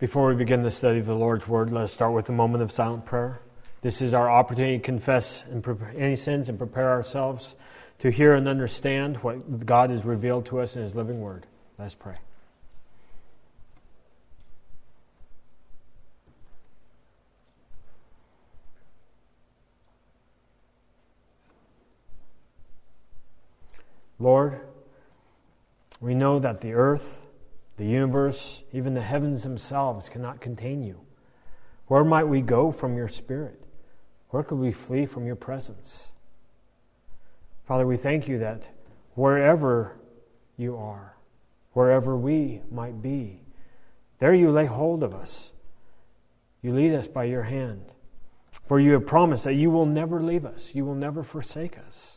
Before we begin the study of the Lord's Word, let us start with a moment of silent prayer. This is our opportunity to confess any sins and prepare ourselves to hear and understand what God has revealed to us in His living Word. Let us pray. Lord, we know that the earth, the universe, even the heavens themselves cannot contain you. Where might we go from your Spirit? Where could we flee from your presence? Father, we thank you that wherever you are, wherever we might be, there you lay hold of us. You lead us by your hand. For you have promised that you will never leave us. You will never forsake us.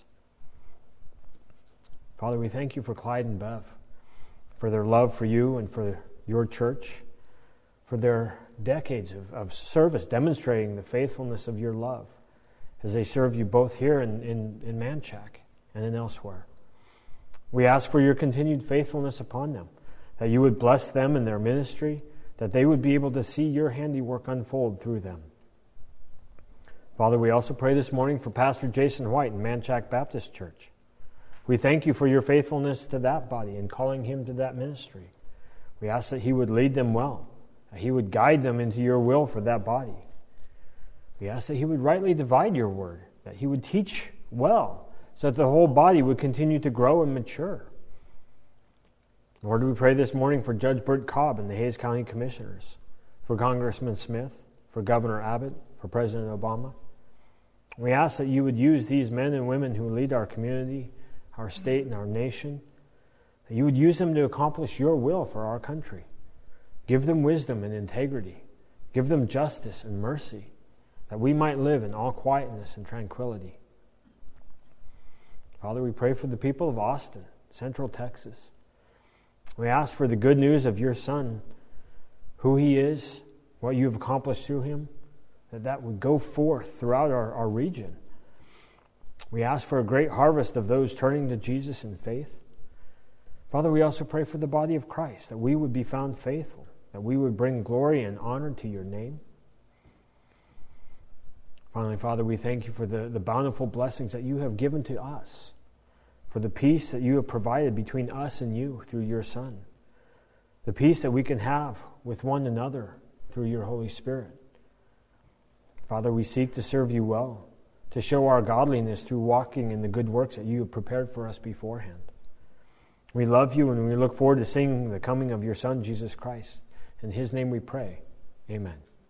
Father, we thank you for Clyde and Bev, for their love for you and for your church, for their decades of service demonstrating the faithfulness of your love as they serve you both here in Manchac and in elsewhere. We ask for your continued faithfulness upon them, that you would bless them in their ministry, that they would be able to see your handiwork unfold through them. Father, we also pray this morning for Pastor Jason White in Manchac Baptist Church. We thank you for your faithfulness to that body and calling him to that ministry. We ask that he would lead them well, that he would guide them into your will for that body. We ask that he would rightly divide your word, that he would teach well, so that the whole body would continue to grow and mature. Lord, we pray this morning for Judge Bert Cobb and the Hays County Commissioners, for Congressman Smith, for Governor Abbott, for President Obama. We ask that you would use these men and women who lead our community, our state, and our nation, that you would use them to accomplish your will for our country. Give them wisdom and integrity. Give them justice and mercy, that we might live in all quietness and tranquility. Father, we pray for the people of Austin, Central Texas. We ask for the good news of your Son, who he is, what you have accomplished through him, that would go forth throughout our region. We ask for a great harvest of those turning to Jesus in faith. Father, we also pray for the body of Christ, that we would be found faithful, that we would bring glory and honor to your name. Finally, Father, we thank you for the bountiful blessings that you have given to us, for the peace that you have provided between us and you through your Son, the peace that we can have with one another through your Holy Spirit. Father, we seek to serve you well, to show our godliness through walking in the good works that you have prepared for us beforehand. We love you and we look forward to seeing the coming of your Son, Jesus Christ. In his name we pray. Amen.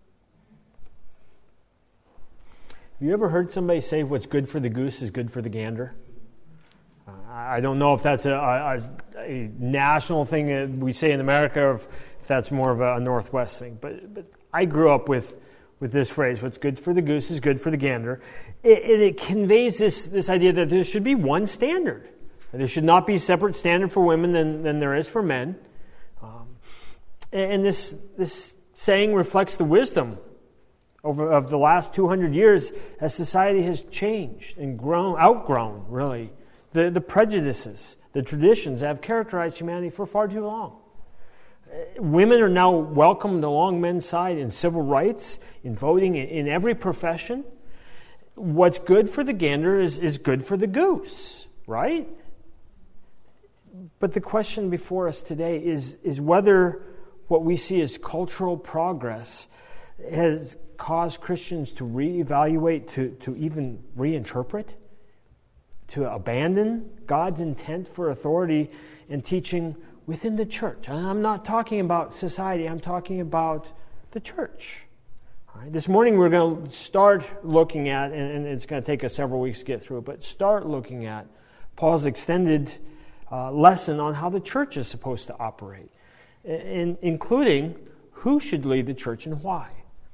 Have you ever heard somebody say what's good for the goose is good for the gander? I don't know if that's a national thing that we say in America or if that's more of a Northwest thing. But I grew up with this phrase, what's good for the goose is good for the gander. It conveys this idea that there should be one standard. There should not be a separate standard for women than there is for men. And this saying reflects the wisdom of the last 200 years as society has changed and outgrown, really, the prejudices, the traditions that have characterized humanity for far too long. Women are now welcomed along men's side in civil rights, in voting, in every profession. What's good for the gander is good for the goose, right? But the question before us today is whether what we see as cultural progress has caused Christians to reevaluate, to even reinterpret, to abandon God's intent for authority and teaching within the church. I'm not talking about society, I'm talking about the church. All right, this morning we're going to start looking at, and it's going to take us several weeks to get through, but start looking at Paul's extended lesson on how the church is supposed to operate, including who should lead the church and why.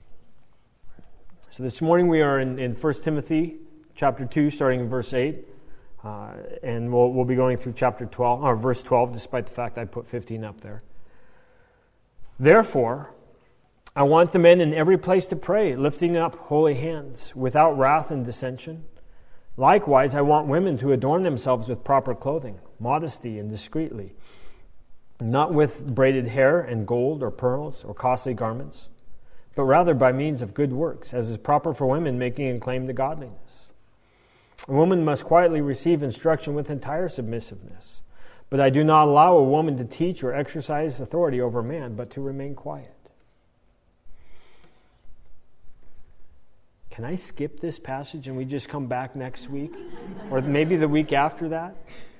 So this morning we are in 1 Timothy chapter 2, starting in verse 8. And we'll be going through chapter 12, or verse 12, despite the fact I put 15 up there. Therefore, I want the men in every place to pray, lifting up holy hands, without wrath and dissension. Likewise, I want women to adorn themselves with proper clothing, modesty and discreetly. not with braided hair and gold or pearls or costly garments, but rather by means of good works, as is proper for women making a claim to godliness. A woman must quietly receive instruction with entire submissiveness, but I do not allow a woman to teach or exercise authority over a man, but to remain quiet. Can I skip this passage and we just come back next week? Or maybe the week after that?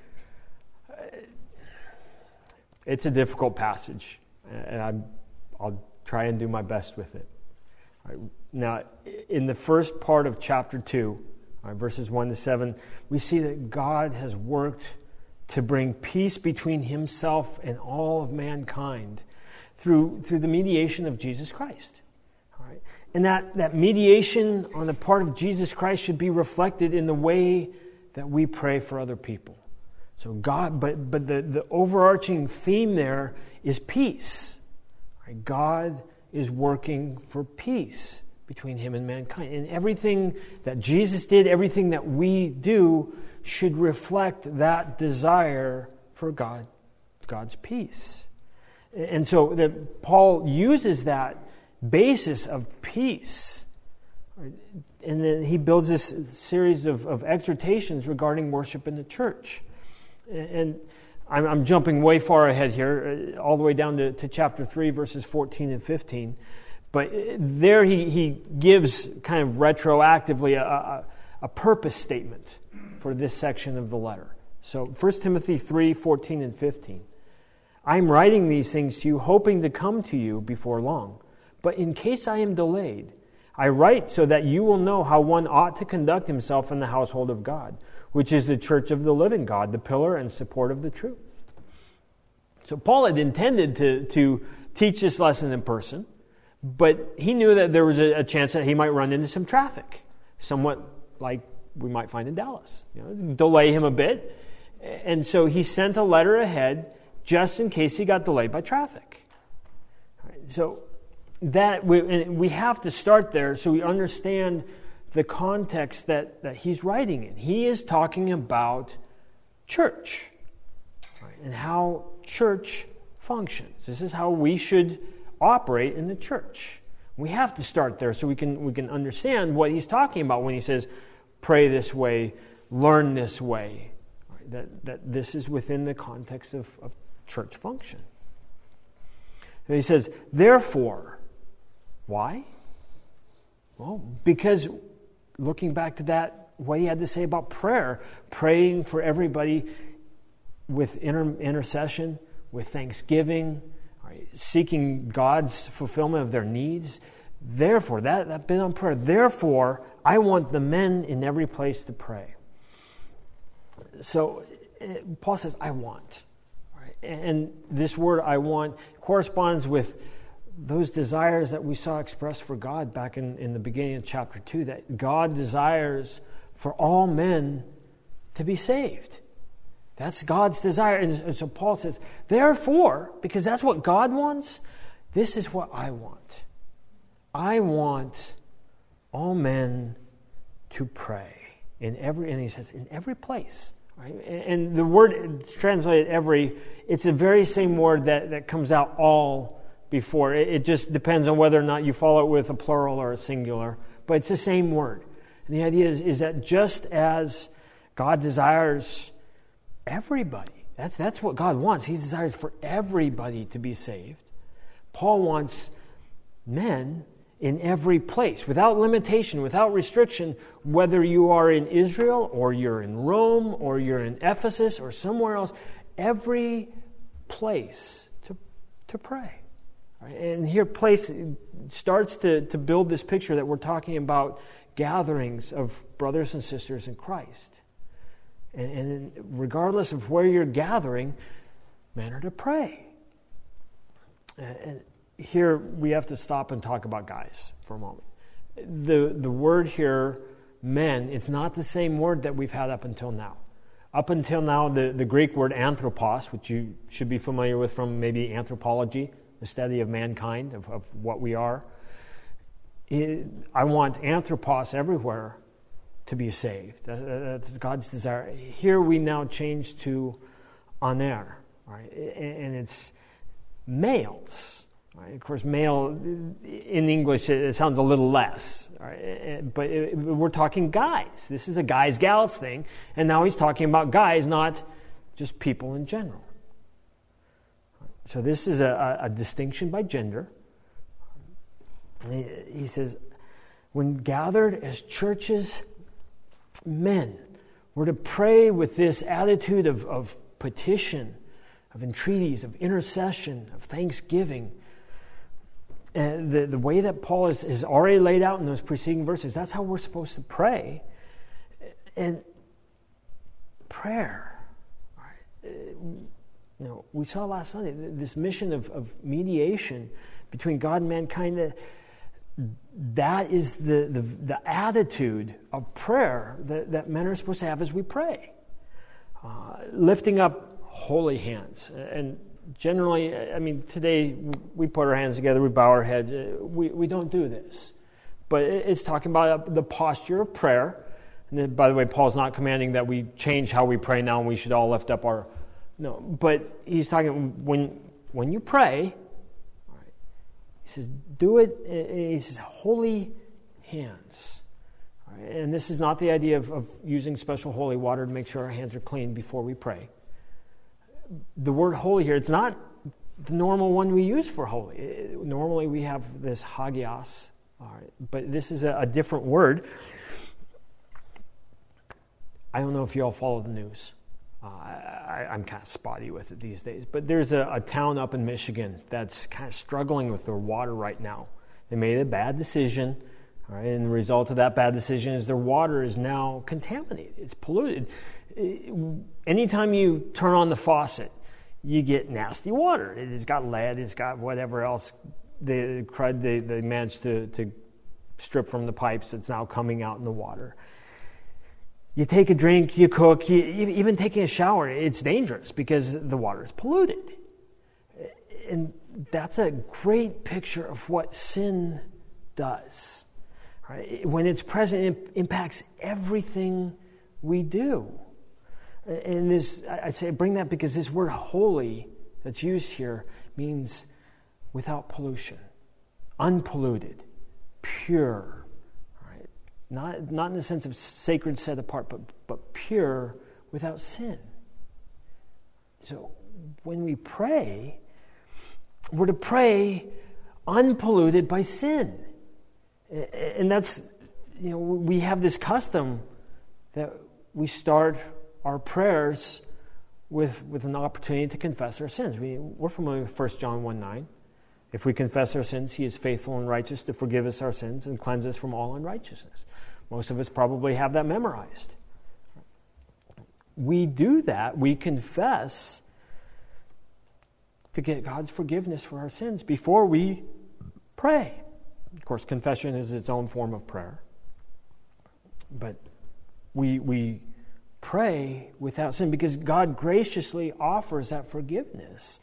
It's a difficult passage, and I'll try and do my best with it. Right. Now, in the first part of chapter 2, verses 1 to 7, we see that God has worked to bring peace between himself and all of mankind through the mediation of Jesus Christ. All right. And that mediation on the part of Jesus Christ should be reflected in the way that we pray for other people. So God, but the overarching theme there is peace. Right? God is working for peace between him and mankind. And everything that Jesus did, everything that we do, should reflect that desire for God's peace. And so that Paul uses that basis of peace. Right? And then he builds this series of exhortations regarding worship in the church. And I'm jumping way far ahead here, all the way down to chapter 3, verses 14 and 15. But there he gives kind of retroactively a purpose statement for this section of the letter. So 1 Timothy 3, 14 and 15. I'm writing these things to you, hoping to come to you before long. But in case I am delayed, I write so that you will know how one ought to conduct himself in the household of God, which is the church of the living God, the pillar and support of the truth. So Paul had intended to teach this lesson in person, but he knew that there was a chance that he might run into some traffic, somewhat like we might find in Dallas. Delay him a bit. And so he sent a letter ahead just in case he got delayed by traffic. So that we have to start there so we understand the context that he's writing in. He is talking about church, right, and how church functions. This is how we should operate in the church. We have to start there so we can understand what he's talking about when he says, pray this way, learn this way. Right, that this is within the context of church function. And he says, therefore, why? Well, because looking back to that, what he had to say about prayer, praying for everybody with intercession, with thanksgiving, right, seeking God's fulfillment of their needs. Therefore, that bit on prayer. Therefore, I want the men in every place to pray. So Paul says, I want. Right? And this word, I want, corresponds with those desires that we saw expressed for God back in the beginning of chapter 2, that God desires for all men to be saved. That's God's desire. And so Paul says, therefore, because that's what God wants, this is what I want. I want all men to pray and he says, in every place. Right? And the word, it's translated every, it's the very same word that comes out all before. It just depends on whether or not you follow it with a plural or a singular. But it's the same word. And the idea is that just as God desires everybody, that's what God wants. He desires for everybody to be saved. Paul wants men in every place, without limitation, without restriction, whether you are in Israel or you're in Rome or you're in Ephesus or somewhere else, every place to pray. And here place starts to build this picture that we're talking about gatherings of brothers and sisters in Christ. And regardless of where you're gathering, men are to pray. And here we have to stop and talk about guys for a moment. The word here, men, it's not the same word that we've had up until now. Up until now, the Greek word anthropos, which you should be familiar with from maybe anthropology, the study of mankind, of what we are. I want anthropos everywhere to be saved. That's God's desire. Here we now change to aner, right? And it's males. Right? Of course, male in English it sounds a little less, right? But we're talking guys. This is a guys gals thing, and now he's talking about guys, not just people in general. So this is a distinction by gender. He says, when gathered as churches, men were to pray with this attitude of petition, of entreaties, of intercession, of thanksgiving. And the way that Paul is already laid out in those preceding verses, that's how we're supposed to pray. And prayer, we saw last Sunday, this mission of mediation between God and mankind, that is the attitude of prayer that men are supposed to have as we pray. Lifting up holy hands. And generally, today we put our hands together, we bow our heads. We don't do this. But it's talking about the posture of prayer. And then, by the way, Paul's not commanding that we change how we pray now and we should all lift up our... No, but he's talking when you pray, he says, do it, he says, holy hands. Right? And this is not the idea of using special holy water to make sure our hands are clean before we pray. The word holy here, it's not the normal one we use for holy. Normally we have this hagios, but this is a different word. I don't know if you all follow the news. I'm kind of spotty with it these days. But there's a town up in Michigan that's kind of struggling with their water right now. They made a bad decision, and the result of that bad decision is their water is now contaminated. It's polluted. Anytime you turn on the faucet, you get nasty water. It's got lead, it's got whatever else, the crud they managed to strip from the pipes that's now coming out in the water. You take a drink, you cook, even taking a shower, it's dangerous because the water is polluted. And that's a great picture of what sin does. Right? When it's present, it impacts everything we do. And this, I say bring that because this word holy that's used here means without pollution, unpolluted, pure. Not in the sense of sacred, set apart, but pure, without sin. So when we pray, we're to pray unpolluted by sin. And that's, we have this custom that we start our prayers with an opportunity to confess our sins. We're familiar with 1 John 1:9. If we confess our sins, he is faithful and righteous to forgive us our sins and cleanse us from all unrighteousness. Most of us probably have that memorized. We do that, we confess to get God's forgiveness for our sins before we pray. Of course, confession is its own form of prayer. But we pray without sin because God graciously offers that forgiveness.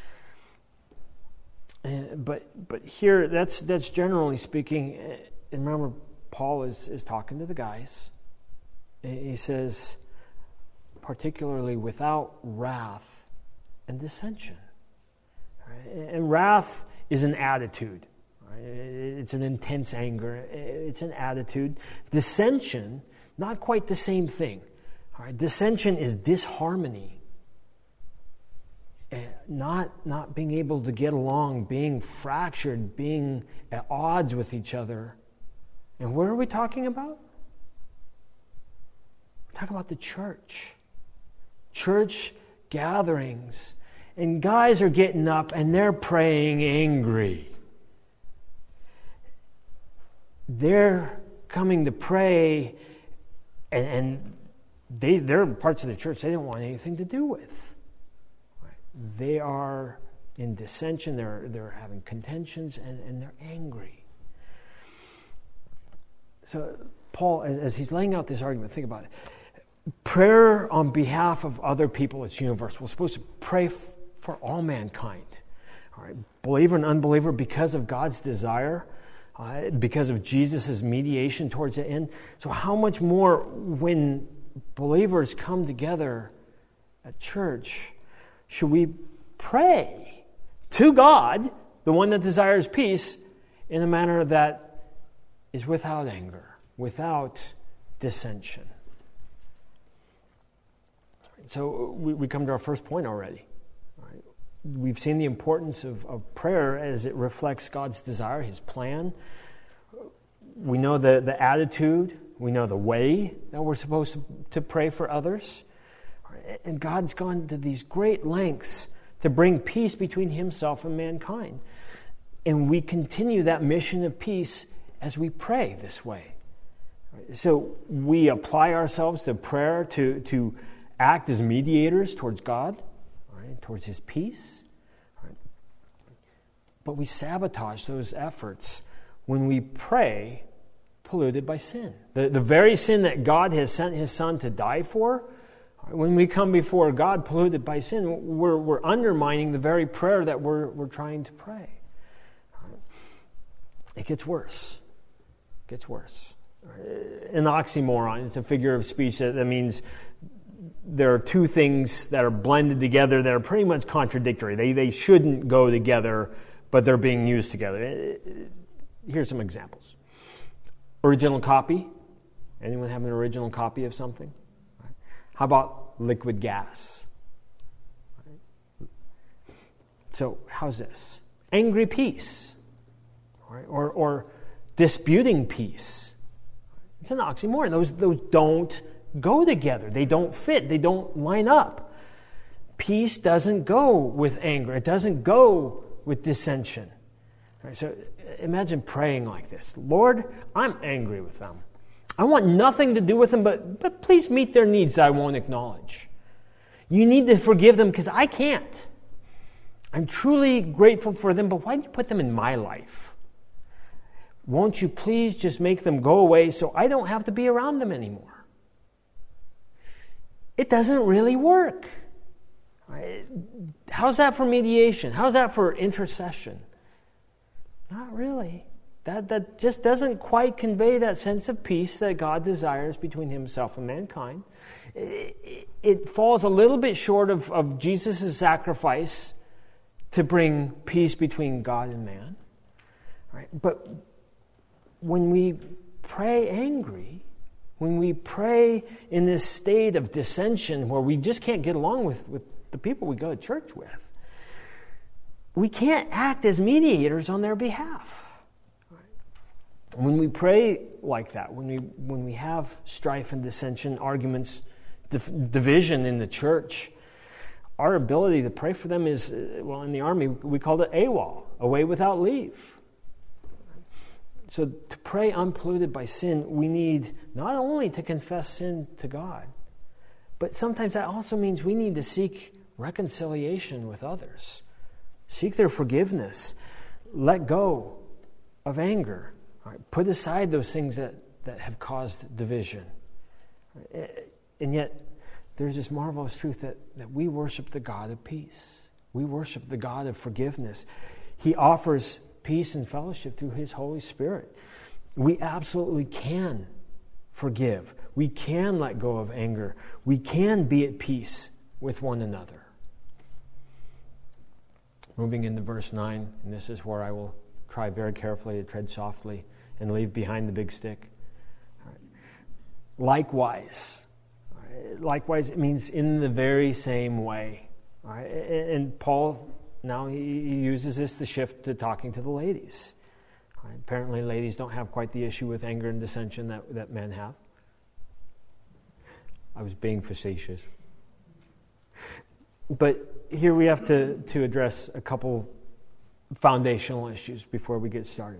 But here, that's generally speaking. And remember, Paul is talking to the guys. He says, particularly without wrath and dissension. Right? And wrath is an attitude. Right? It's an intense anger. It's an attitude. Dissension, not quite the same thing. All right? Dissension is disharmony. Not being able to get along, being fractured, being at odds with each other. And what are we talking about? We're talking about the church. Church gatherings. And guys are getting up and they're praying angry. They're coming to pray and they're parts of the church they don't want anything to do with. They are in dissension, they're having contentions, and they're angry. So Paul, as he's laying out this argument, think about it. Prayer on behalf of other people, it's universal. We're supposed to pray for all mankind. All right, believer and unbeliever, because of God's desire, because of Jesus' mediation towards the end. So how much more when believers come together at church should we pray to God, the one that desires peace, in a manner that is without anger, without dissension. So we come to our first point already. Right? We've seen the importance of prayer as it reflects God's desire, His plan. We know the attitude. We know the way that we're supposed to pray for others. And God's gone to these great lengths to bring peace between Himself and mankind. And we continue that mission of peace as we pray this way. So we apply ourselves to prayer to act as mediators towards God, right, towards His peace. Right. But we sabotage those efforts when we pray polluted by sin. The very sin that God has sent His Son to die for, when we come before God polluted by sin, we're undermining the very prayer that we're trying to pray. Right. It gets worse. It gets worse. An oxymoron, it's a figure of speech that means there are two things that are blended together that are pretty much contradictory. They shouldn't go together, but they're being used together. Here's some examples. Original copy. Anyone have an original copy of something? How about liquid gas? So how's this? Angry peace. Or disputing peace. It's an oxymoron. Those don't go together. They don't fit. They don't line up. Peace doesn't go with anger. It doesn't go with dissension. Right, so imagine praying like this. Lord, I'm angry with them. I want nothing to do with them, but please meet their needs that I won't acknowledge. You need to forgive them because I can't. I'm truly grateful for them, but why did you put them in my life? Won't you please just make them go away so I don't have to be around them anymore? It doesn't really work. How's that for mediation? How's that for intercession? Not really. That just doesn't quite convey that sense of peace that God desires between Himself and mankind. It falls a little bit short of Jesus' sacrifice to bring peace between God and man. Right? But when we pray angry, when we pray in this state of dissension where we just can't get along with the people we go to church with, we can't act as mediators on their behalf. When we pray like that, when we have strife and dissension, arguments, division in the church, our ability to pray for them is, well, in the Army, we called it AWOL, away without leave. So to pray unpolluted by sin, we need not only to confess sin to God, but sometimes that also means we need to seek reconciliation with others. Seek their forgiveness. Let go of anger. Right? Put aside those things that have caused division. Right? And yet, there's this marvelous truth that we worship the God of peace. We worship the God of forgiveness. He offers peace and fellowship through His Holy Spirit. We absolutely can forgive. We can let go of anger. We can be at peace with one another. Moving into verse 9, and this is where I will try very carefully to tread softly and leave behind the big stick. Likewise, it means in the very same way. And Paul, now he uses this to shift to talking to the ladies. Apparently ladies don't have quite the issue with anger and dissension that men have. I was being facetious. But here we have to address a couple foundational issues before we get started.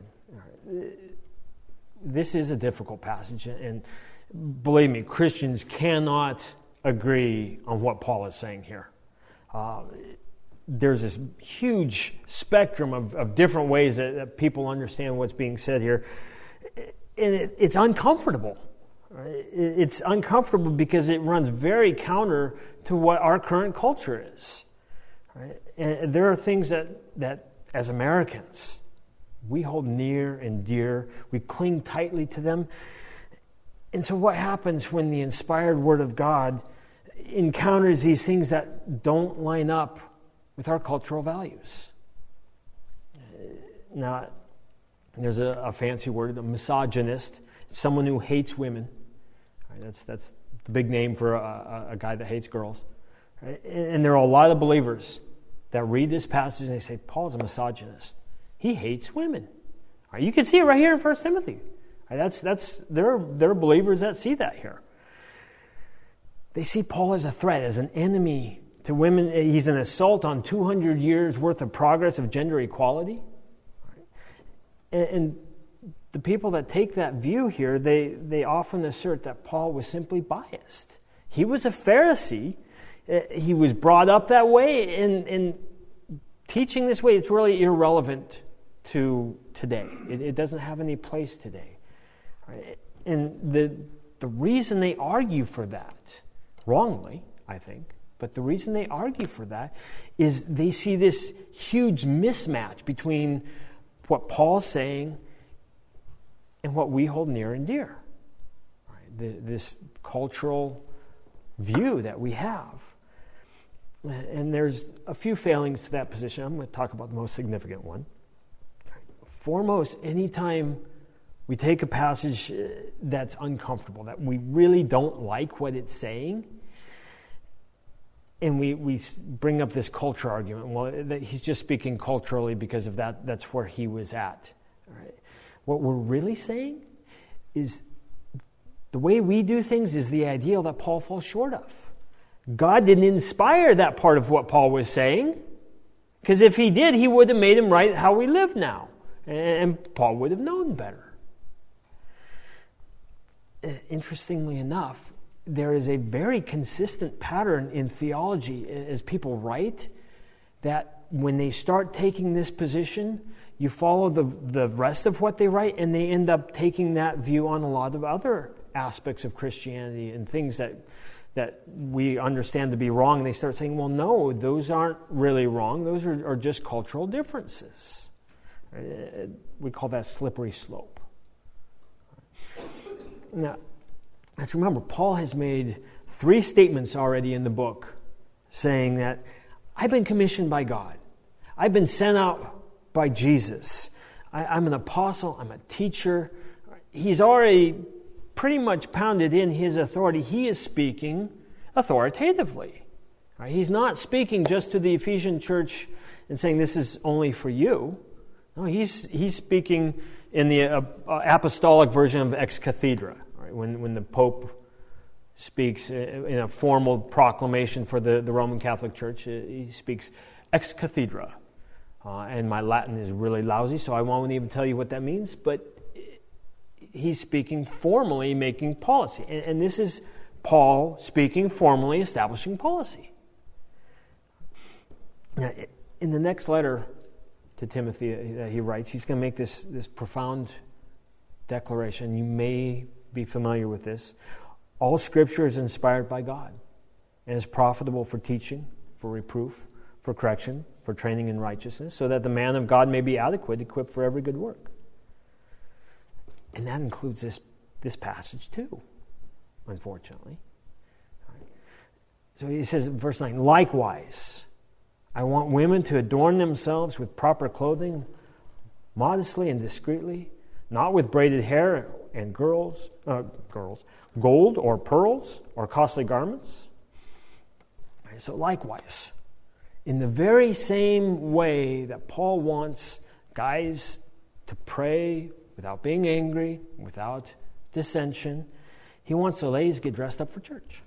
This is a difficult passage, and believe me, Christians cannot agree on what Paul is saying here. There's this huge spectrum of different ways that people understand what's being said here, and it's uncomfortable. It's uncomfortable because it runs very counter to what our current culture is. Right? And there are things that as Americans, we hold near and dear. We cling tightly to them. And so what happens when the inspired Word of God encounters these things that don't line up with our cultural values. Now, there's a fancy word, a misogynist, someone who hates women. Right, that's the big name for a guy that hates girls. Right? And there are a lot of believers that read this passage and they say, Paul's a misogynist. He hates women. Right, you can see it right here in 1 Timothy. Right, there are believers that see that here. They see Paul as a threat, as an enemy to women. He's an assault on 200 years worth of progress of gender equality. And the people that take that view here, they often assert that Paul was simply biased. He was a Pharisee. He was brought up that way, and teaching this way, it's really irrelevant to today. It doesn't have any place today. Right? And the reason they argue for that, wrongly, I think, but the reason they argue for that is they see this huge mismatch between what Paul's saying and what we hold near and dear. Right? This cultural view that we have. And there's a few failings to that position. I'm going to talk about the most significant one. Foremost, anytime we take a passage that's uncomfortable, that we really don't like what it's saying, and we bring up this culture argument. Well, that he's just speaking culturally because of that. That's where he was at. Right? What we're really saying is the way we do things is the ideal that Paul falls short of. God didn't inspire that part of what Paul was saying, because if he did, he would have made him write how we live now, and Paul would have known better. Interestingly enough, there is a very consistent pattern in theology as people write, that when they start taking this position, you follow the rest of what they write, and they end up taking that view on a lot of other aspects of Christianity and things that we understand to be wrong. And they start saying, well, no, those aren't really wrong. Those are just cultural differences. We call that slippery slope. Now, let's remember, Paul has made 3 statements already in the book saying that I've been commissioned by God. I've been sent out by Jesus. I'm an apostle. I'm a teacher. He's already pretty much pounded in his authority. He is speaking authoritatively. Right? He's not speaking just to the Ephesian church and saying this is only for you. No, he's speaking in the apostolic version of ex cathedra. Right? When the Pope speaks in a formal proclamation for the Roman Catholic Church, he speaks ex cathedra. And my Latin is really lousy, so I won't even tell you what that means, but he's speaking formally, making policy. And this is Paul speaking formally, establishing policy. Now, in the next letter to Timothy that he writes, he's going to make this profound declaration. You may be familiar with this. All Scripture is inspired by God and is profitable for teaching, for reproof, for correction, for training in righteousness, so that the man of God may be adequate, equipped for every good work. And that includes this passage too, unfortunately. Right. So he says in verse 9, likewise, I want women to adorn themselves with proper clothing, modestly and discreetly, not with braided hair and gold or pearls or costly garments. Right. So likewise, in the very same way that Paul wants guys to pray without being angry, without dissension, he wants the ladies to get dressed up for church.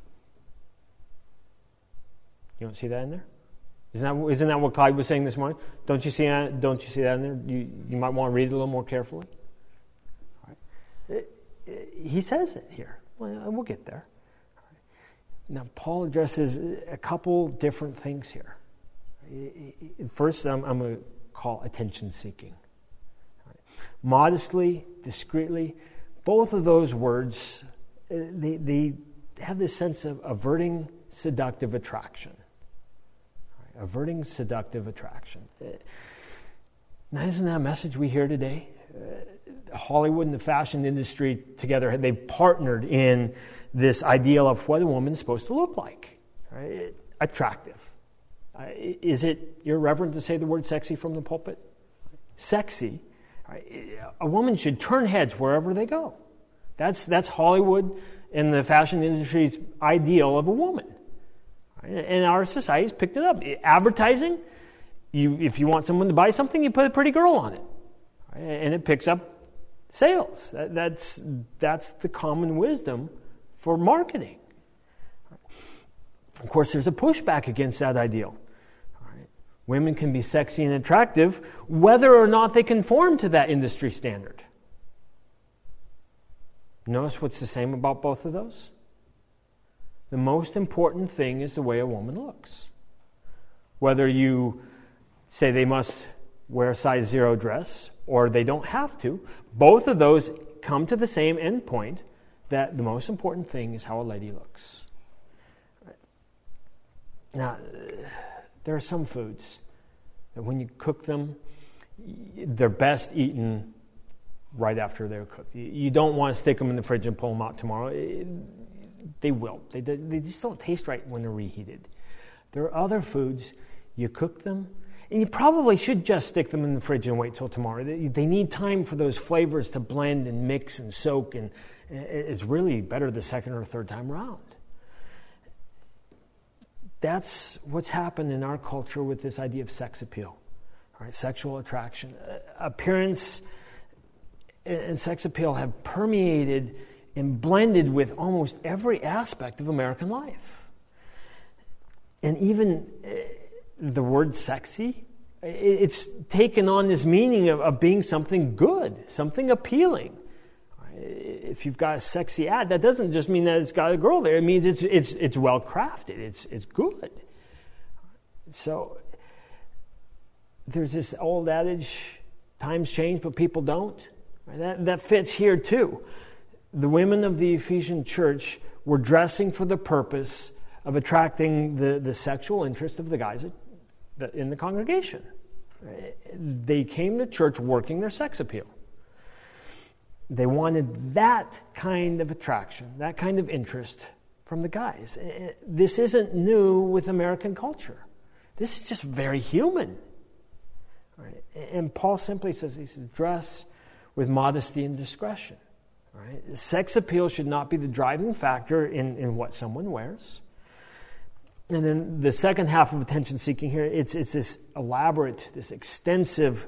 You don't see that in there? Isn't that what Clyde was saying this morning? Don't you see that in there? You might want to read it a little more carefully. All right. He says it here. Well, we'll get there. All right. Now, Paul addresses a couple different things here. First, I'm going to call attention-seeking. Modestly, discreetly, both of those words, they have this sense of averting seductive attraction. Right? Averting seductive attraction. Now, isn't that a message we hear today? Hollywood and the fashion industry together, they've partnered in this ideal of what a woman's supposed to look like. right? Attractive. Is it irreverent to say the word sexy from the pulpit? Sexy. Right? A woman should turn heads wherever they go. That's Hollywood and the fashion industry's ideal of a woman. Right? And our society's picked it up. Advertising, if you want someone to buy something, you put a pretty girl on it. Right? And it picks up sales. That's the common wisdom for marketing. Of course, there's a pushback against that ideal. Right? Women can be sexy and attractive whether or not they conform to that industry standard. Notice what's the same about both of those? The most important thing is the way a woman looks. Whether you say they must wear a size 0 dress or they don't have to, both of those come to the same end point, that the most important thing is how a lady looks. Right. Now, there are some foods that when you cook them, they're best eaten right after they're cooked. You don't want to stick them in the fridge and pull them out tomorrow. They wilt. They just don't taste right when they're reheated. There are other foods, you cook them, and you probably should just stick them in the fridge and wait till tomorrow. They need time for those flavors to blend and mix and soak, and it's really better the second or third time around. That's what's happened in our culture with this idea of sex appeal, all right, sexual attraction. Appearance and sex appeal have permeated and blended with almost every aspect of American life. And even the word sexy, it's taken on this meaning of being something good, something appealing. If you've got a sexy ad, that doesn't just mean that it's got a girl there. It means it's well crafted. It's good. So there's this old adage, times change, but people don't. That fits here too. The women of the Ephesian church were dressing for the purpose of attracting the sexual interest of the guys in the congregation. They came to church working their sex appeal. They wanted that kind of attraction, that kind of interest from the guys. This isn't new with American culture. This is just very human. Right? And Paul simply says, he says, dress with modesty and discretion. Right? Sex appeal should not be the driving factor in what someone wears. And then the second half of attention seeking here, it's this elaborate, this extensive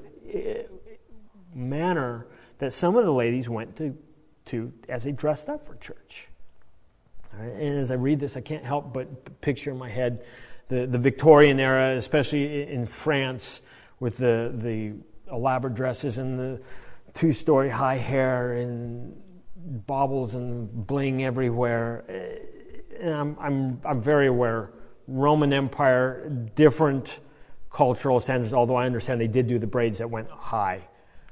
manner that some of the ladies went to as they dressed up for church. Right? And as I read this, I can't help but picture in my head the Victorian era, especially in France, with the elaborate dresses and the 2-story high hair and baubles and bling everywhere. And I'm very aware, Roman Empire, different cultural standards, although I understand they did do the braids that went high.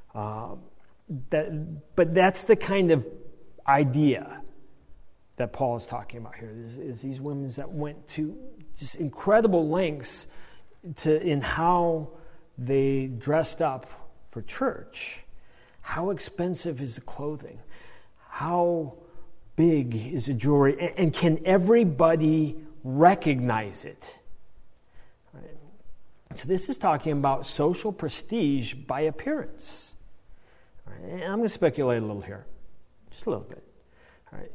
But that's the kind of idea that Paul is talking about here, is these women that went to just incredible lengths in how they dressed up for church. How expensive is the clothing? How big is the jewelry? And can everybody recognize it? Right. So this is talking about social prestige by appearance. Right. And I'm going to speculate a little here. Just a little bit. All right.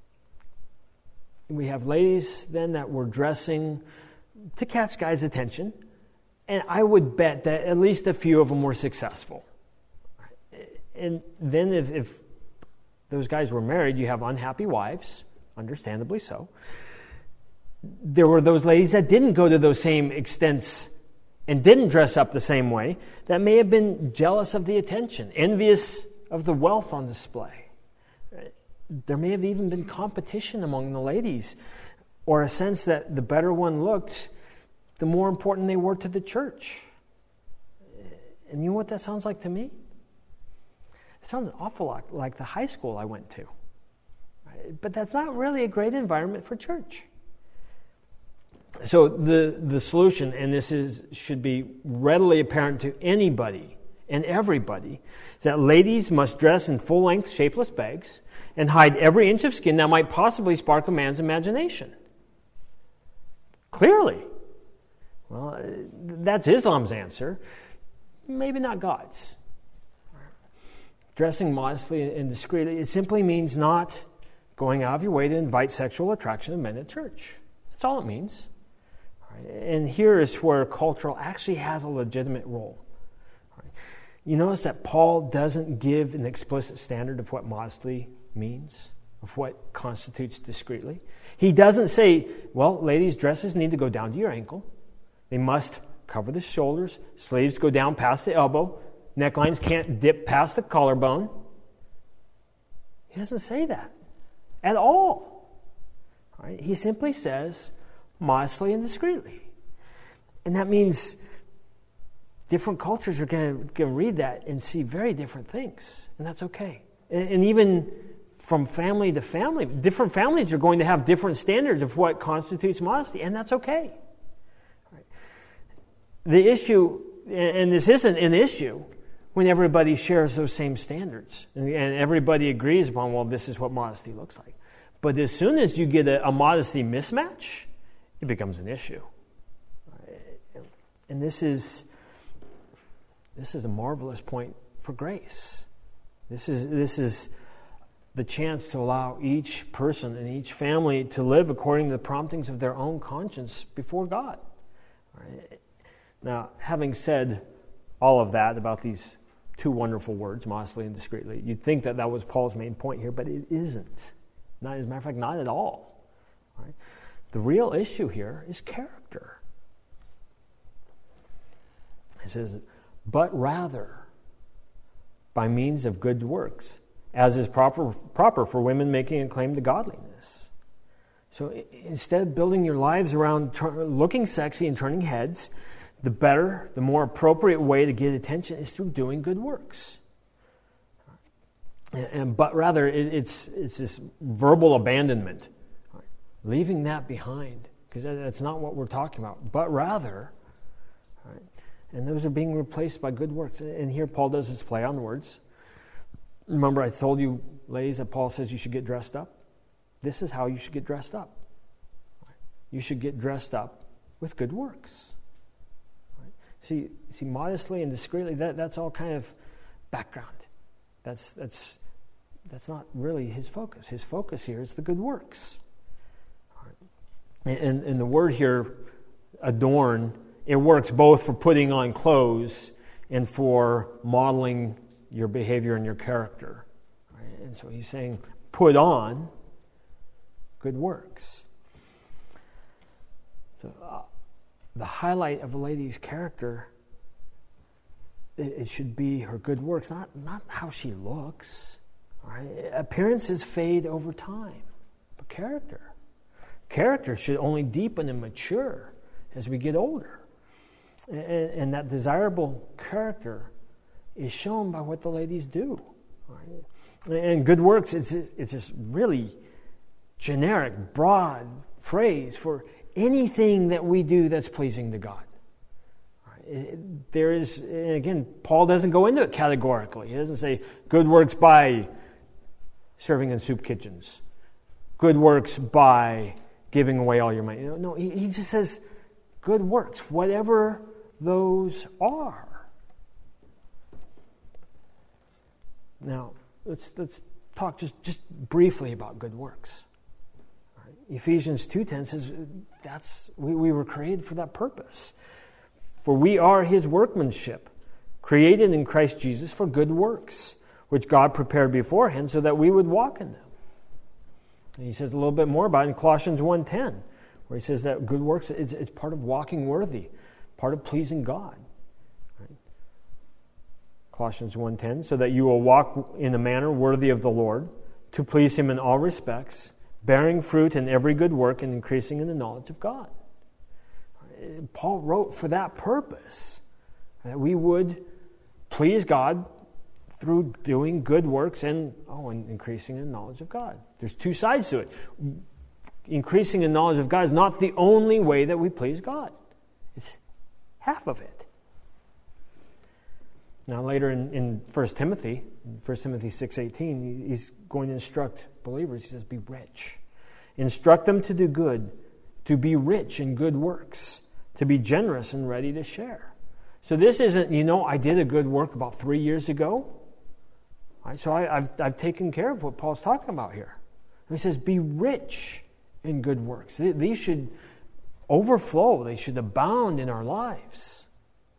We have ladies then that were dressing to catch guys' attention. And I would bet that at least a few of them were successful. And then if those guys were married, you have unhappy wives, understandably so. There were those ladies that didn't go to those same extents and didn't dress up the same way, that may have been jealous of the attention, envious of the wealth on display. There may have even been competition among the ladies, or a sense that the better one looked, the more important they were to the church. And you know what that sounds like to me? It sounds an awful lot like the high school I went to. But that's not really a great environment for church. So the solution, and this should be readily apparent to anybody and everybody, is that ladies must dress in full-length shapeless bags and hide every inch of skin that might possibly spark a man's imagination. Clearly. Well, that's Islam's answer. Maybe not God's. Dressing modestly and discreetly, it simply means not going out of your way to invite sexual attraction of men at church. That's all it means. And here is where cultural actually has a legitimate role. You notice that Paul doesn't give an explicit standard of what modestly means, of what constitutes discreetly. He doesn't say, well, ladies' dresses need to go down to your ankle. They must cover the shoulders. Sleeves go down past the elbow. Necklines can't dip past the collarbone. He doesn't say that at all. Right? He simply says, modestly and discreetly. And that means different cultures are going to read that and see very different things. And that's okay. And even from family to family, different families are going to have different standards of what constitutes modesty. And that's okay. Right. The issue, and this isn't an issue, when everybody shares those same standards. And everybody agrees upon, well, this is what modesty looks like. But as soon as you get a modesty mismatch, it becomes an issue. And this is a marvelous point for grace. This is the chance to allow each person and each family to live according to the promptings of their own conscience before God. Right? Now, having said all of that about these two wonderful words, modestly and discreetly, you'd think that was Paul's main point here, but it isn't. Not, as a matter of fact, not at all. Right? The real issue here is character. It says, but rather by means of good works, as is proper for women making a claim to godliness. So instead of building your lives around looking sexy and turning heads, the better, the more appropriate way to get attention is through doing good works. But rather, it's this verbal abandonment. Leaving that behind, because that's not what we're talking about. But rather, right, and those are being replaced by good works. And here Paul does this play on words. Remember I told you, ladies, that Paul says you should get dressed up? This is how you should get dressed up. Right? You should get dressed up with good works. Right? See, modestly and discreetly, that's all kind of background. That's not really his focus. His focus here is the good works. And the word here, adorn, it works both for putting on clothes and for modeling your behavior and your character. Right? And so he's saying, put on good works. So the highlight of a lady's character, it should be her good works, not how she looks. Right? Appearances fade over time, but character should only deepen and mature as we get older. And that desirable character is shown by what the ladies do. Right? And good works, it's this really generic, broad phrase for anything that we do that's pleasing to God. Right? There is, and again, Paul doesn't go into it categorically. He doesn't say good works by serving in soup kitchens, good works by giving away all your money. No, he just says good works, whatever those are. Now, let's talk just briefly about good works. Right? Ephesians 2:10 says we were created for that purpose. For we are his workmanship, created in Christ Jesus for good works, which God prepared beforehand so that we would walk in them. And he says a little bit more about it in Colossians 1:10, where he says that good works, it's part of walking worthy, part of pleasing God. Right? Colossians 1:10, so that you will walk in a manner worthy of the Lord, to please him in all respects, bearing fruit in every good work and increasing in the knowledge of God. Paul wrote for that purpose, that we would please God through doing good works and increasing in knowledge of God. There's two sides to it. Increasing in knowledge of God is not the only way that we please God. It's half of it. Now later in 1 Timothy 6:18, he's going to instruct believers. He says, be rich. Instruct them to do good, to be rich in good works, to be generous and ready to share. So this isn't, I did a good work about 3 years ago. Right, so I've taken care of what Paul's talking about here. And he says, be rich in good works. These should overflow. They should abound in our lives.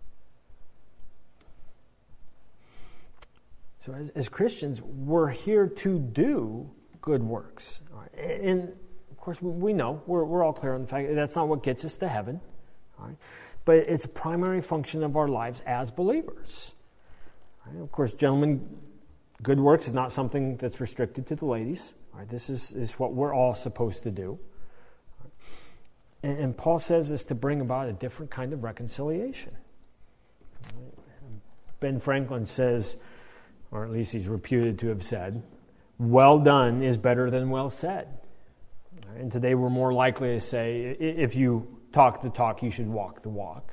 So as Christians, we're here to do good works. Right? And of course, we know, we're all clear on the fact that that's not what gets us to heaven. Right? But it's a primary function of our lives as believers. Right? Of course, gentlemen, good works is not something that's restricted to the ladies. Right? This is what we're all supposed to do. And Paul says this to bring about a different kind of reconciliation. Ben Franklin says, or at least he's reputed to have said, well done is better than well said. And today we're more likely to say, if you talk the talk, you should walk the walk.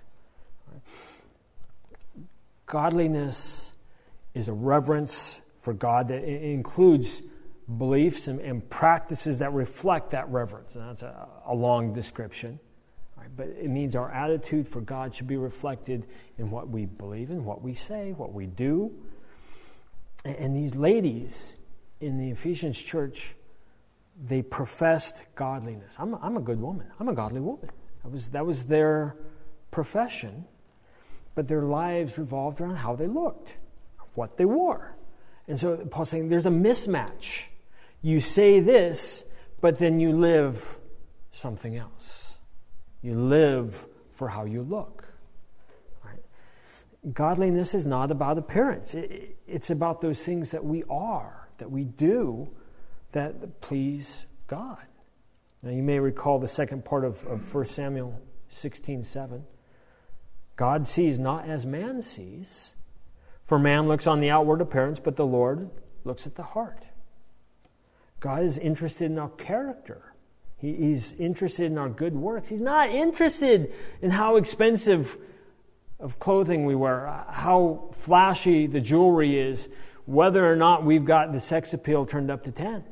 Godliness is a reverence for God that includes beliefs and practices that reflect that reverence. And that's a long description. Right? But it means our attitude for God should be reflected in what we believe in, what we say, what we do. And these ladies in the Ephesians church, they professed godliness. I'm a good woman. I'm a godly woman. That was their profession. But their lives revolved around how they looked, what they wore. And so Paul's saying there's a mismatch. You say this, but then you live something else. You live for how you look. Right? Godliness is not about appearance. It's about those things that we are, that we do, that please God. Now you may recall the second part of 1 Samuel 16:7. God sees not as man sees, for man looks on the outward appearance, but the Lord looks at the heart. God is interested in our character. He's interested in our good works. He's not interested in how expensive of clothing we wear, how flashy the jewelry is, whether or not we've got the sex appeal turned up to 10.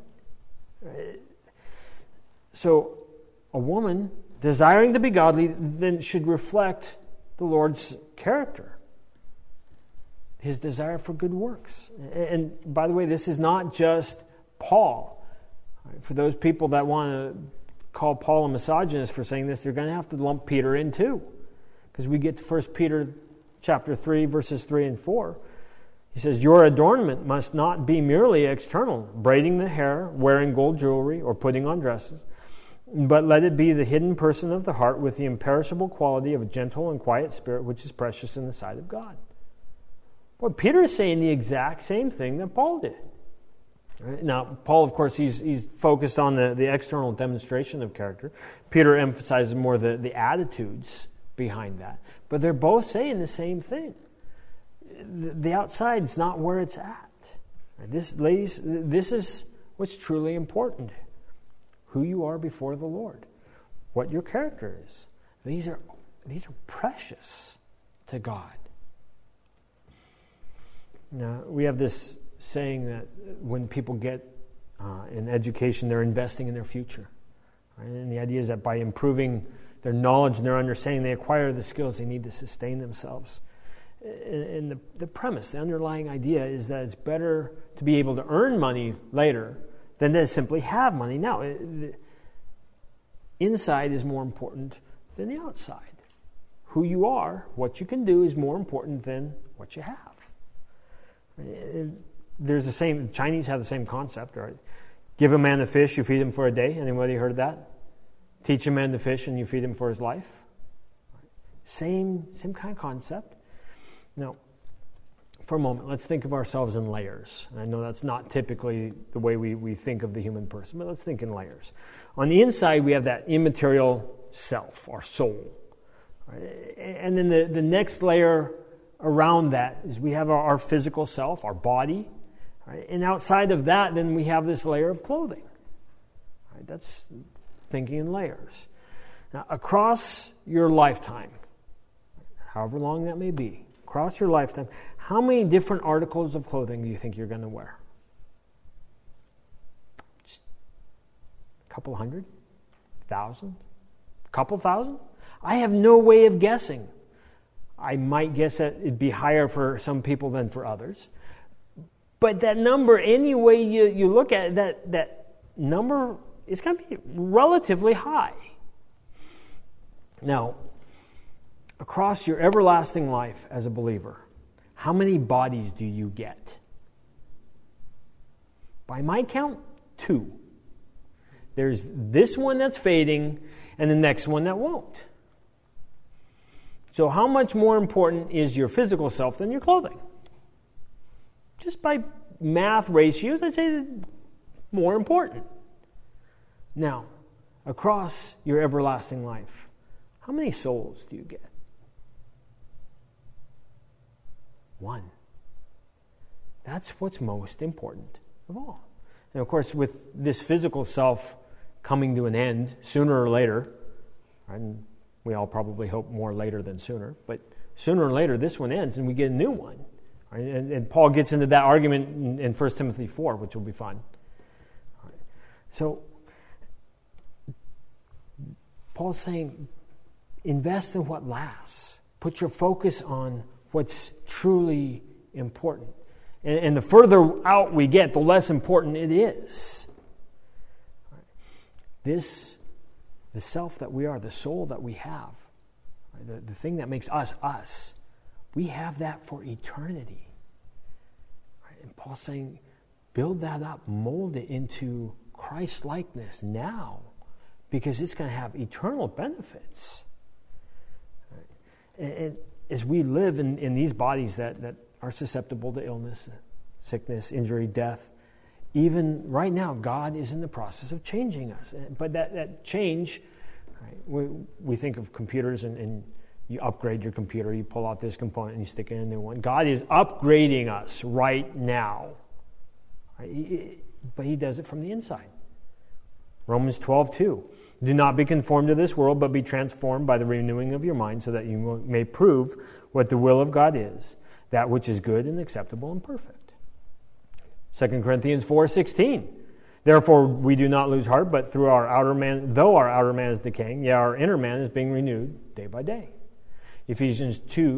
So a woman desiring to be godly then should reflect the Lord's character, His desire for good works. And by the way, this is not just Paul. For those people that want to call Paul a misogynist for saying this, they're going to have to lump Peter in too. Because we get to 1 Peter chapter 3, verses 3 and 4. He says, your adornment must not be merely external, braiding the hair, wearing gold jewelry, or putting on dresses, but let it be the hidden person of the heart with the imperishable quality of a gentle and quiet spirit, which is precious in the sight of God. Well, Peter is saying the exact same thing that Paul did. Right? Now, Paul, of course, he's focused on the external demonstration of character. Peter emphasizes more the attitudes behind that. But they're both saying the same thing. The outside is not where it's at. Ladies, this is what's truly important. Who you are before the Lord. What your character is. These are precious to God. Now, we have this saying that when people get in education, they're investing in their future. Right? And the idea is that by improving their knowledge and their understanding, they acquire the skills they need to sustain themselves. And the premise, the underlying idea is that it's better to be able to earn money later than to simply have money. Now, the inside is more important than the outside. Who you are, what you can do is more important than what you have. There's the same, Chinese have the same concept, right? Give a man a fish, you feed him for a day. Anybody heard of that? Teach a man to fish and you feed him for his life. Same kind of concept. Now, for a moment, let's think of ourselves in layers. And I know that's not typically the way we think of the human person, but let's think in layers. On the inside, we have that immaterial self, our soul. Right? And then the next layer around that is we have our physical self, our body. Right? And outside of that, then we have this layer of clothing. Right? That's thinking in layers. Now, across your lifetime, however long that may be, across your lifetime, how many different articles of clothing do you think you're going to wear? Just a couple hundred? 1,000? couple thousand? I have no way of guessing. I might guess that it'd be higher for some people than for others. But that number, any way you look at it, that number is going to be relatively high. Now, across your everlasting life as a believer, how many bodies do you get? By my count, 2. There's this one that's fading and the next one that won't. So how much more important is your physical self than your clothing? Just by math ratios, I'd say more important. Now, across your everlasting life, how many souls do you get? 1. That's what's most important of all. And of course, with this physical self coming to an end sooner or later, and we all probably hope more later than sooner, but sooner or later this one ends and we get a new one. Right? And Paul gets into that argument in 1 Timothy 4, which will be fun. Right. So, Paul's saying, invest in what lasts. Put your focus on what's truly important. And the further out we get, the less important it is. This, the self that we are, the soul that we have, right? The thing that makes us us, we have that for eternity. Right? And Paul's saying, build that up, mold it into Christ-likeness now, because it's going to have eternal benefits. Right? And as we live in these bodies that are susceptible to illness, sickness, injury, death, even right now, God is in the process of changing us. But that change, right, we think of computers and you upgrade your computer, you pull out this component and you stick in a new one. God is upgrading us right now. Right? But He does it from the inside. Romans 12:2. Do not be conformed to this world, but be transformed by the renewing of your mind, so that you may prove what the will of God is, that which is good and acceptable and perfect. 2 Corinthians 4:16. Therefore we do not lose heart, but through our outer man, though our outer man is decaying, yet our inner man is being renewed day by day. Ephesians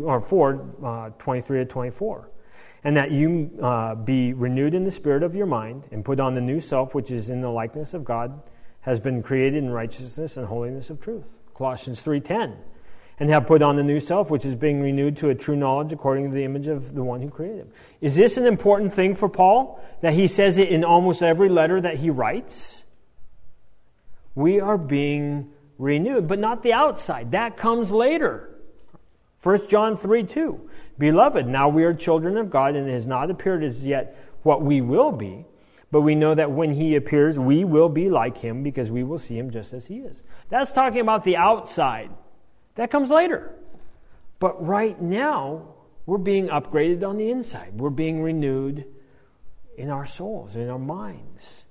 4:23-24. And that you be renewed in the spirit of your mind, and put on the new self, which is in the likeness of God, has been created in righteousness and holiness of truth. Colossians 3:10. And have put on the new self, which is being renewed to a true knowledge according to the image of the one who created him. Is this an important thing for Paul, that he says it in almost every letter that he writes? We are being renewed, but not the outside. That comes later. 1 John 3:2. Beloved, now we are children of God, and it has not appeared as yet what we will be, but we know that when He appears, we will be like Him, because we will see Him just as He is. That's talking about the outside. That comes later. But right now, we're being upgraded on the inside. We're being renewed in our souls, in our minds.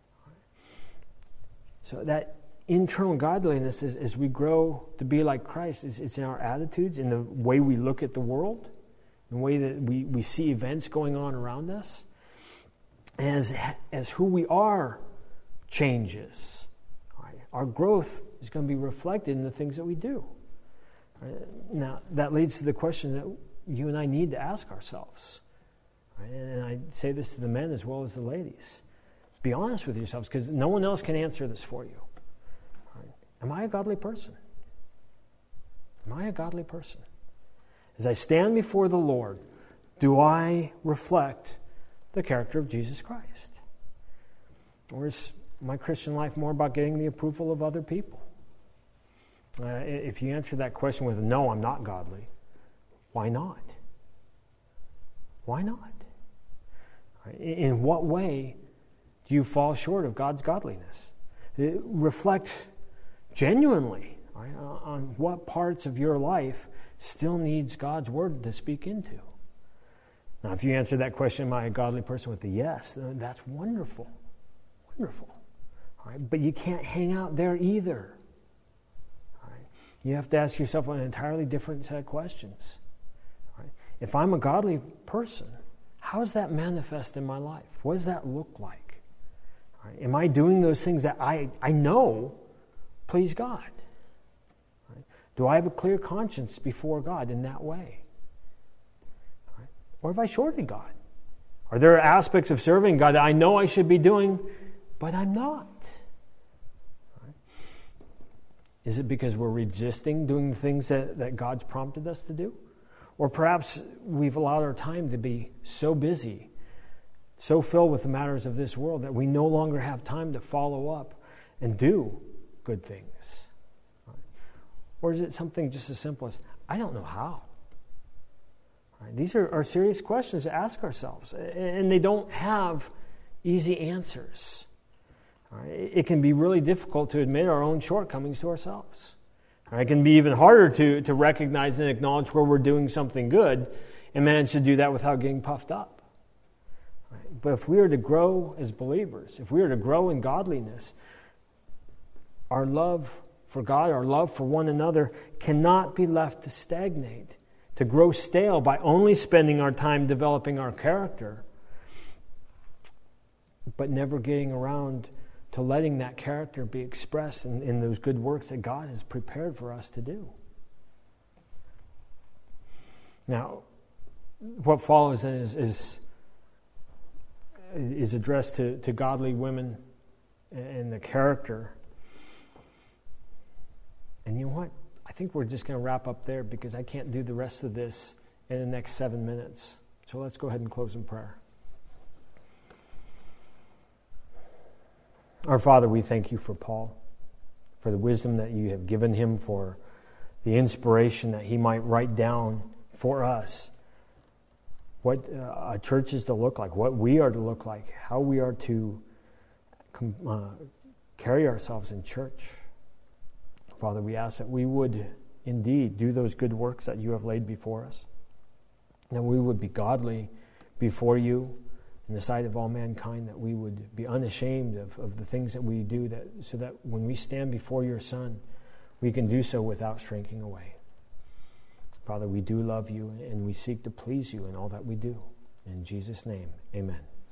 So that internal godliness, as we grow to be like Christ, it's in our attitudes, in the way we look at the world, in the way that we see events going on around us. As who we are changes, right? Our growth is going to be reflected in the things that we do. Right? Now, that leads to the question that you and I need to ask ourselves. Right? And I say this to the men as well as the ladies. Be honest with yourselves, because no one else can answer this for you. Right? Am I a godly person? Am I a godly person? As I stand before the Lord, do I reflect the character of Jesus Christ? Or is my Christian life more about getting the approval of other people? If you answer that question with, no, I'm not godly, why not? Why not? In what way do you fall short of God's godliness? Reflect genuinely, right, on what parts of your life still needs God's word to speak into. Now, if you answer that question, am I a godly person, with a yes, that's wonderful. Wonderful. All right? But you can't hang out there either. All right? You have to ask yourself an entirely different set of questions. All right? If I'm a godly person, how does that manifest in my life? What does that look like? All right? Am I doing those things that I know please God? Do I have a clear conscience before God in that way? Right? Or have I shorted God? Are there aspects of serving God that I know I should be doing, but I'm not? Right? Is it because we're resisting doing the things that God's prompted us to do? Or perhaps we've allowed our time to be so busy, so filled with the matters of this world that we no longer have time to follow up and do good things. Right? Or is it something just as simple as, I don't know how? Right? These are serious questions to ask ourselves, and they don't have easy answers. Right? It can be really difficult to admit our own shortcomings to ourselves. Right? It can be even harder to recognize and acknowledge where we're doing something good and manage to do that without getting puffed up. Right? But if we are to grow as believers, if we are to grow in godliness, our love for God, our love for one another cannot be left to stagnate, to grow stale by only spending our time developing our character, but never getting around to letting that character be expressed in those good works that God has prepared for us to do. Now, what follows then is addressed to godly women and the character. And you know what? I think we're just going to wrap up there because I can't do the rest of this in the next 7 minutes. So let's go ahead and close in prayer. Our Father, we thank you for Paul, for the wisdom that you have given him, for the inspiration that he might write down for us what a church is to look like, what we are to look like, how we are to carry ourselves in church. Father, we ask that we would indeed do those good works that you have laid before us, and that we would be godly before you in the sight of all mankind, that we would be unashamed of the things that we do, so that when we stand before your Son, we can do so without shrinking away. Father, we do love you, and we seek to please you in all that we do. In Jesus' name, amen.